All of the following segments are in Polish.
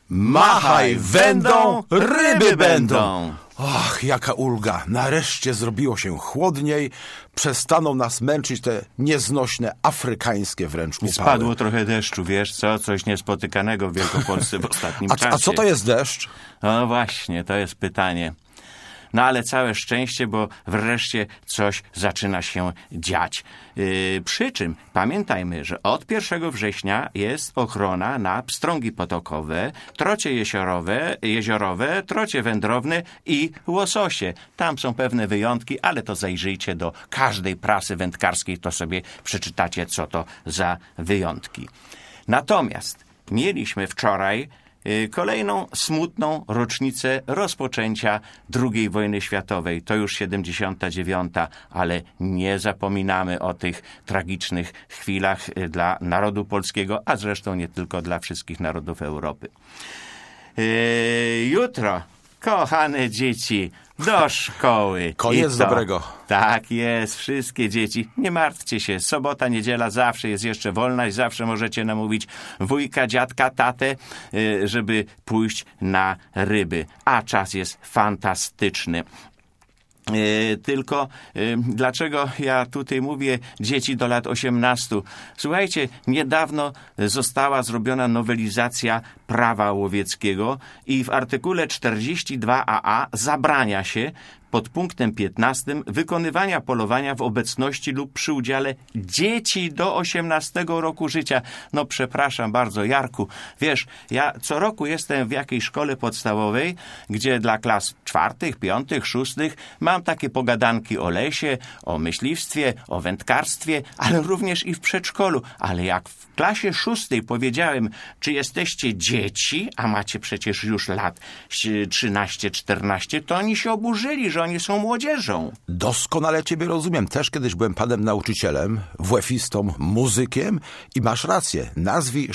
Machaj wędą, ryby będą. Och, jaka ulga. Nareszcie zrobiło się chłodniej. Przestaną nas męczyć te nieznośne, afrykańskie wręcz upały. Spadło trochę deszczu, wiesz co? Coś niespotykanego w Wielkopolsce w ostatnim czasie. A co to jest deszcz? No właśnie, to jest pytanie. No ale całe szczęście, bo wreszcie coś zaczyna się dziać. Przy czym pamiętajmy, że od 1 września jest ochrona na pstrągi potokowe, trocie jeziorowe, trocie wędrowne i łososie. Tam są pewne wyjątki, ale to zajrzyjcie do każdej prasy wędkarskiej, to sobie przeczytacie, co to za wyjątki. Natomiast mieliśmy wczoraj kolejną smutną rocznicę rozpoczęcia II wojny światowej. To już 79., ale nie zapominamy o tych tragicznych chwilach dla narodu polskiego, a zresztą nie tylko dla wszystkich narodów Europy. Jutro, kochane dzieci, do szkoły. Koniec dobrego. Tak jest, wszystkie dzieci. Nie martwcie się, sobota, niedziela zawsze jest jeszcze wolna i zawsze możecie namówić wujka, dziadka, tatę, żeby pójść na ryby. A czas jest fantastyczny. Tylko dlaczego ja tutaj mówię dzieci do lat 18? Słuchajcie, niedawno została zrobiona nowelizacja prawa łowieckiego i w artykule 42aa zabrania się pod punktem 15 wykonywania polowania w obecności lub przy udziale dzieci do 18 roku życia. No przepraszam bardzo, Jarku, wiesz, ja co roku jestem w jakiejś szkole podstawowej, gdzie dla klas 4., 5., 6. mam takie pogadanki o lesie, o myśliwstwie, o wędkarstwie, ale również i w przedszkolu. Ale jak w klasie 6. powiedziałem, czy jesteście dzieci, a macie przecież już lat 13, 14, to oni się oburzyli, że oni są młodzieżą. Doskonale ciebie rozumiem. Też kiedyś byłem panem nauczycielem, WF-istą, muzykiem i masz rację. Nazwij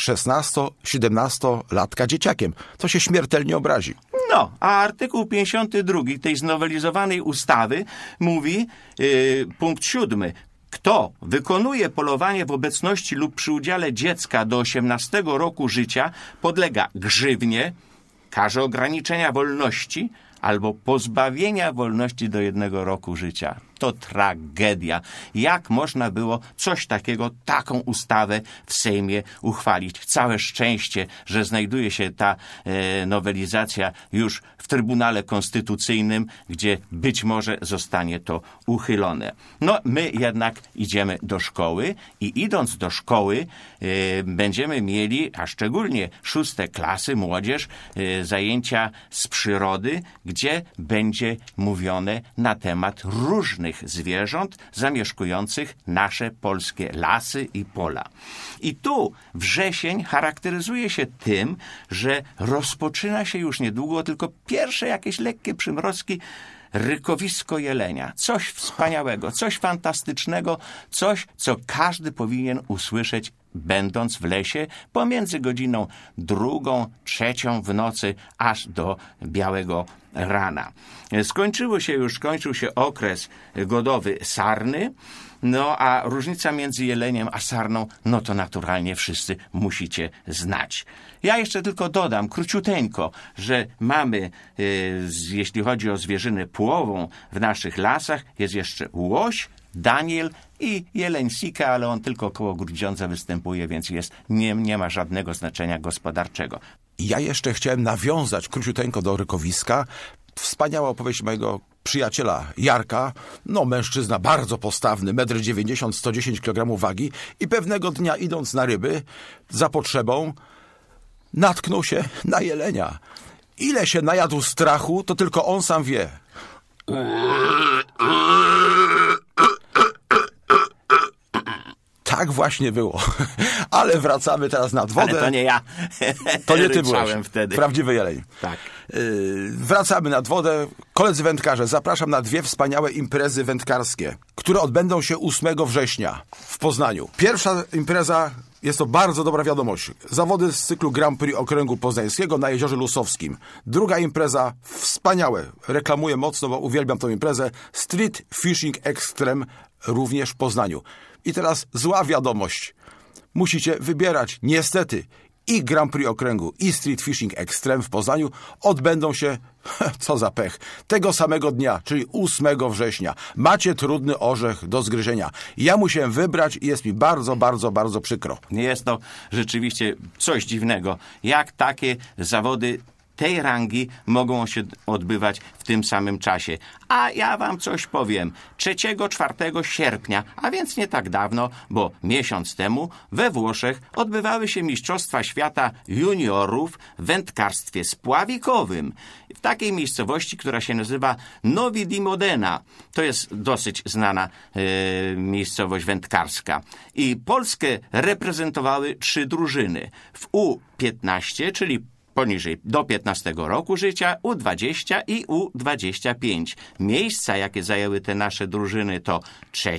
16-17-latka dzieciakiem. To się śmiertelnie obrazi. No, a artykuł 52 tej znowelizowanej ustawy mówi, punkt 7. Kto wykonuje polowanie w obecności lub przy udziale dziecka do 18 roku życia, podlega grzywnie, karze ograniczenia wolności albo pozbawienia wolności do 1 roku życia. To tragedia. Jak można było coś takiego, taką ustawę w Sejmie uchwalić? Całe szczęście, że znajduje się ta nowelizacja już w Trybunale Konstytucyjnym, gdzie być może zostanie to uchylone. No, my jednak idziemy do szkoły i idąc do szkoły będziemy mieli, a szczególnie 6. klasy, młodzież, zajęcia z przyrody, gdzie będzie mówione na temat różnych zwierząt zamieszkujących nasze polskie lasy i pola. I tu wrzesień charakteryzuje się tym, że rozpoczyna się już niedługo tylko pierwsze jakieś lekkie przymrozki, rykowisko jelenia. Coś wspaniałego, coś fantastycznego, coś, co każdy powinien usłyszeć, będąc w lesie pomiędzy godziną 2, 3 w nocy, aż do białego rana. Skończył się okres godowy sarny, no a różnica między jeleniem a sarną, no to naturalnie wszyscy musicie znać. Ja jeszcze tylko dodam króciuteńko, że mamy, jeśli chodzi o zwierzynę płową w naszych lasach, jest jeszcze łoś, daniel i jeleń sika, ale on tylko koło Grudziądza występuje, więc nie ma żadnego znaczenia gospodarczego. Ja jeszcze chciałem nawiązać króciuteńko do rykowiska. Wspaniała opowieść mojego przyjaciela Jarka, no mężczyzna bardzo postawny, 1,90 m, 110 kg wagi i pewnego dnia idąc na ryby za potrzebą natknął się na jelenia. Ile się najadł strachu, to tylko on sam wie. Tak właśnie było. Ale wracamy teraz nad wodę. Ale to nie ja. To nie ty byłeś. Wtedy. Prawdziwy jeleń. Tak. Wracamy nad wodę. Koledzy wędkarze, zapraszam na 2 wspaniałe imprezy wędkarskie, które odbędą się 8 września w Poznaniu. Pierwsza impreza, jest to bardzo dobra wiadomość. Zawody z cyklu Grand Prix Okręgu Poznańskiego na Jeziorze Lusowskim. Druga impreza, wspaniałe. Reklamuję mocno, bo uwielbiam tę imprezę. Street Fishing Extreme również w Poznaniu. I teraz zła wiadomość. Musicie wybierać, niestety, i Grand Prix Okręgu, i Street Fishing Extreme w Poznaniu odbędą się, co za pech, tego samego dnia, czyli 8 września. Macie trudny orzech do zgryzienia. Ja musiałem wybrać i jest mi bardzo, bardzo, bardzo przykro. Jest to rzeczywiście coś dziwnego, jak takie zawody tej rangi mogą się odbywać w tym samym czasie. A ja wam coś powiem. 3-4 sierpnia, a więc nie tak dawno, bo miesiąc temu, we Włoszech odbywały się Mistrzostwa Świata Juniorów w wędkarstwie spławikowym. W takiej miejscowości, która się nazywa Novi di Modena. To jest dosyć znana miejscowość wędkarska. I Polskę reprezentowały 3 drużyny. W U15, czyli poniżej do 15 roku życia, U20 i U25. Miejsca, jakie zajęły te nasze drużyny, to 3.,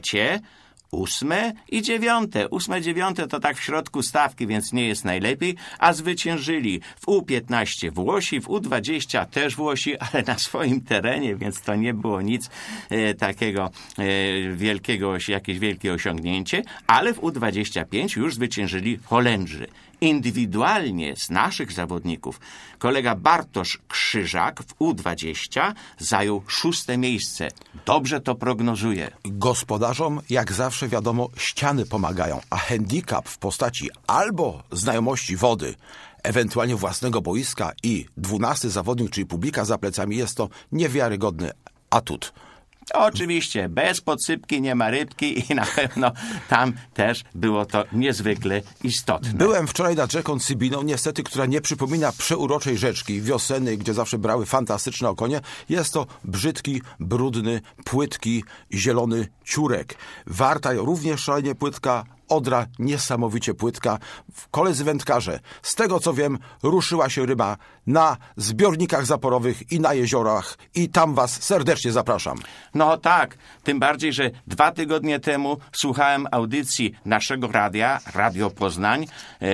8. i 9. 8, 9 to tak w środku stawki, więc nie jest najlepiej, a zwyciężyli w U15 Włosi, w U20 też Włosi, ale na swoim terenie, więc to nie było nic takiego wielkiego, jakieś wielkie osiągnięcie, ale w U25 już zwyciężyli Holendrzy. Indywidualnie z naszych zawodników kolega Bartosz Krzyżak w U20 zajął 6. miejsce. Dobrze to prognozuje. Gospodarzom, jak zawsze wiadomo, ściany pomagają, a handicap w postaci albo znajomości wody, ewentualnie własnego boiska i 12 zawodnik, czyli publika za plecami, jest to niewiarygodny atut. Oczywiście, bez podsypki nie ma rybki i na pewno tam też było to niezwykle istotne. Byłem wczoraj nad rzeką Cybiną, niestety, która nie przypomina przeuroczej rzeczki wiosennej, gdzie zawsze brały fantastyczne okonie. Jest to brzydki, brudny, płytki, zielony ciurek. Warta również szalenie płytka, Odra niesamowicie płytka. Koledzy wędkarze, z tego co wiem, ruszyła się ryba na zbiornikach zaporowych i na jeziorach i tam was serdecznie zapraszam. No tak, tym bardziej, że 2 tygodnie temu słuchałem audycji naszego radia, Radio Poznań,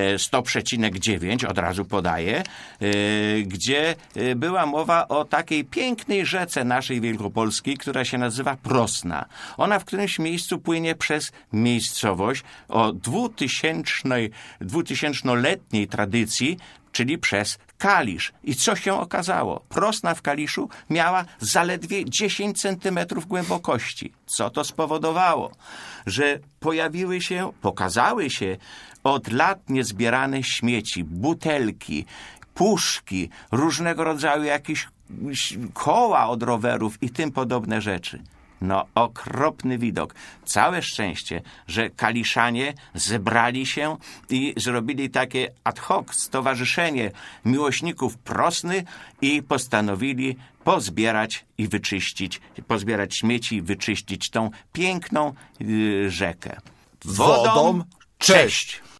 100,9, od razu podaję, gdzie była mowa o takiej pięknej rzece naszej Wielkopolskiej, która się nazywa Prosna. Ona w którymś miejscu płynie przez miejscowość o 2000-letniej tradycji, czyli przez Kalisz. I co się okazało? Prosna w Kaliszu miała zaledwie 10 centymetrów głębokości. Co to spowodowało? Że pokazały się od lat niezbierane śmieci, butelki, puszki, różnego rodzaju jakieś koła od rowerów i tym podobne rzeczy. No, okropny widok. Całe szczęście, że kaliszanie zebrali się i zrobili takie ad hoc stowarzyszenie miłośników Prosny i postanowili pozbierać śmieci i wyczyścić tą piękną rzekę. Wodą cześć!